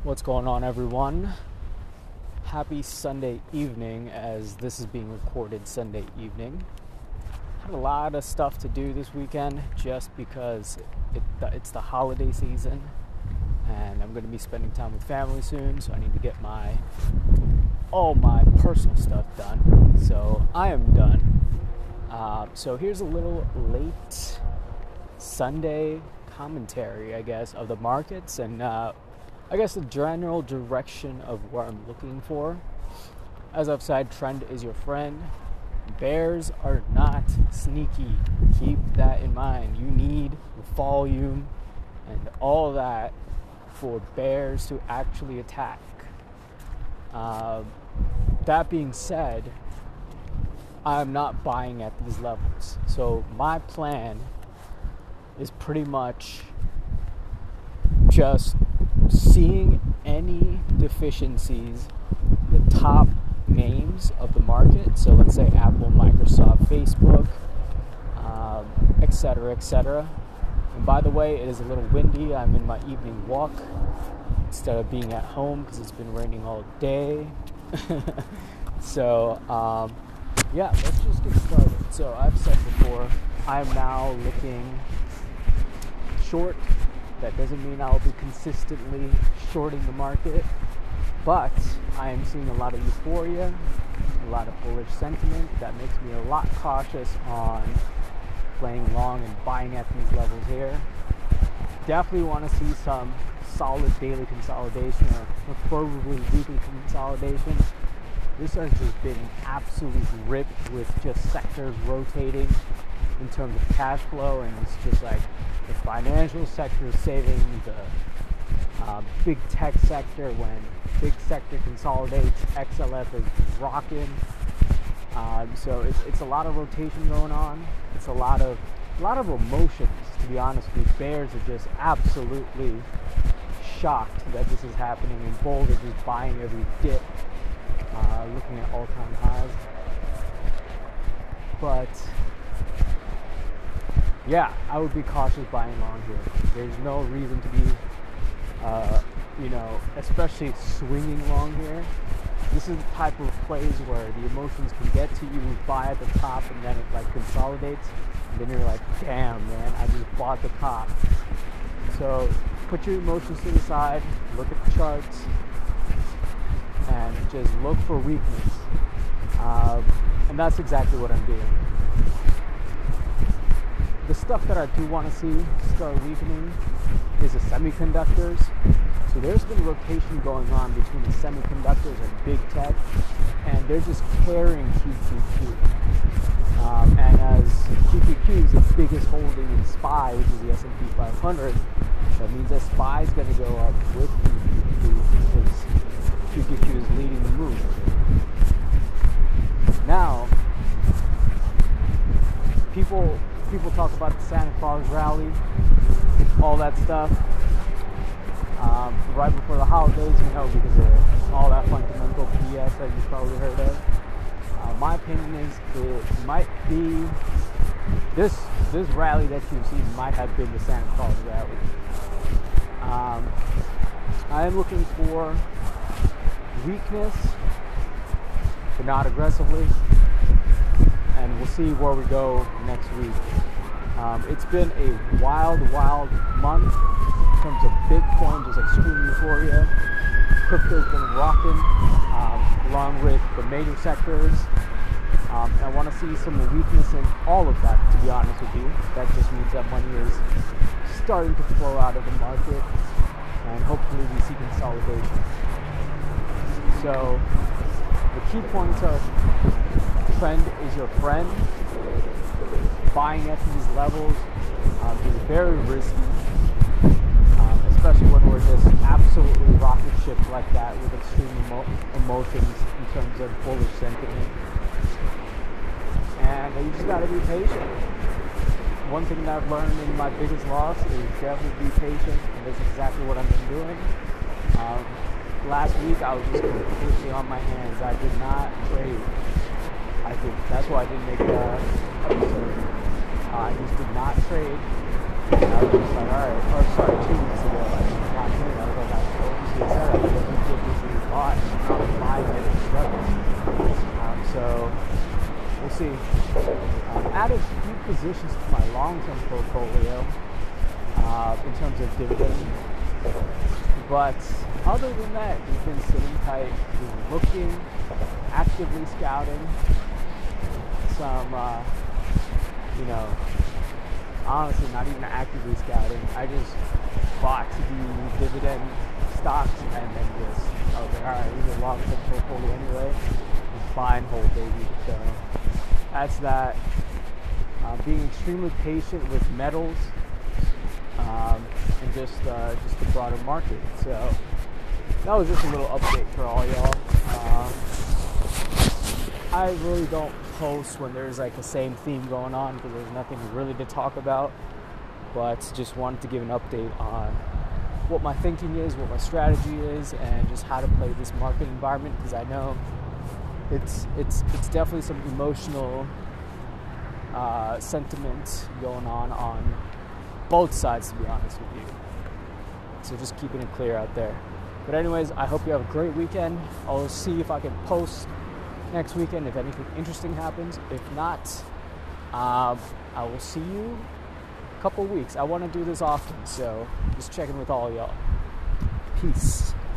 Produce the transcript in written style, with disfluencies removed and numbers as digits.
What's going on, everyone? Happy Sunday evening, as this is being recorded Sunday evening. Had a lot of stuff to do this weekend just because it's the holiday season and I'm going to be spending time with family soon, so I need to get all my personal stuff done. So I am done. So here's a little late Sunday commentary, I guess, of the markets and I guess the general direction of where I'm looking for. As I've said, trend is your friend. Bears are not sneaky. Keep that in mind. You need volume and all that for bears to actually attack. That being said, I'm not buying at these levels. So my plan is pretty much just seeing any deficiencies, the top names of the market. So let's say Apple, Microsoft, Facebook, etc., etc. And by the way, it is a little windy. I'm in my evening walk instead of being at home because it's been raining all day. So, yeah, let's just get started. So I've said before, I'm now looking short. That doesn't mean I'll be consistently shorting the market, but I am seeing a lot of euphoria, a lot of bullish sentiment that makes me a lot cautious on playing long and buying at these levels here. Definitely want to see some solid daily consolidation, or preferably weekly consolidation. This has just been an absolute rip with just sectors rotating in terms of cash flow, and it's just like the financial sector is saving the big tech sector. When big sector consolidates, XLF is rocking. So it's a lot of rotation going on. It's a lot of emotions, to be honest with you. Bears are just absolutely shocked that this is happening, and bulls are just buying every dip, looking at all-time highs. But yeah, I would be cautious buying long here. There's no reason to be, especially swinging long here. This is the type of plays where the emotions can get to you. You buy at the top and then it like consolidates. And then you're like, damn, man, I just bought the top. So put your emotions to the side, look at the charts, and just look for weakness. And that's exactly what I'm doing. The stuff that I do want to see start weakening is the semiconductors. So there's been rotation going on between the semiconductors and big tech, and they're just carrying QQQ. And as QQQ is the biggest holding in SPY, which is the S&P 500, that means that SPY is going to go up with QQQ because QQQ is leading the move. Now, people talk about the Santa Claus rally, all that stuff, right before the holidays, because of all that fundamental BS that you've probably heard of. My opinion is it might be this rally that you've seen might have been the Santa Claus rally. I am looking for weakness, but not aggressively. And we'll see where we go next week. It's been a wild month in terms of Bitcoin, just extreme euphoria. Crypto's been rocking, along with the major sectors. I want to see some weakness in all of that, to be honest with you. That just means that money is starting to flow out of the market, and hopefully we see consolidation. So the key points are: trend is your friend. Buying at these levels is very risky, especially when we're just absolutely rocket shipped like that with extreme emotions in terms of bullish sentiment. And you just gotta be patient. One thing that I've learned in my biggest loss is definitely be patient, and that's exactly what I've been doing. Last week I was just completely on my hands. I did not trade. That's why I didn't make the episode. I just did not trade. And I was just like, alright, 2 weeks ago, I did not trade. I was like, I obviously said I positions to my long-term portfolio in terms of dividend. But other than that, we've been sitting tight, we've been looking, actively scouting some, honestly not even actively scouting. I just bought the dividend stocks and then just, I was like, alright, these are long-term portfolio anyway. Just buy and hold, baby. So that's that. Being extremely patient with metals and just the broader market. So that was just a little update for all y'all. I really don't post when there's like the same theme going on because there's nothing really to talk about, but just wanted to give an update on what my thinking is, what my strategy is, and just how to play this market environment, because I know it's definitely some emotional sentiment going on both sides, to be honest with you. So just keeping it clear out there. But anyways, I hope you have a great weekend. I'll see if I can post next weekend if anything interesting happens. If not, I will see you a couple weeks. I want to do this often, so just checking with all y'all. Peace.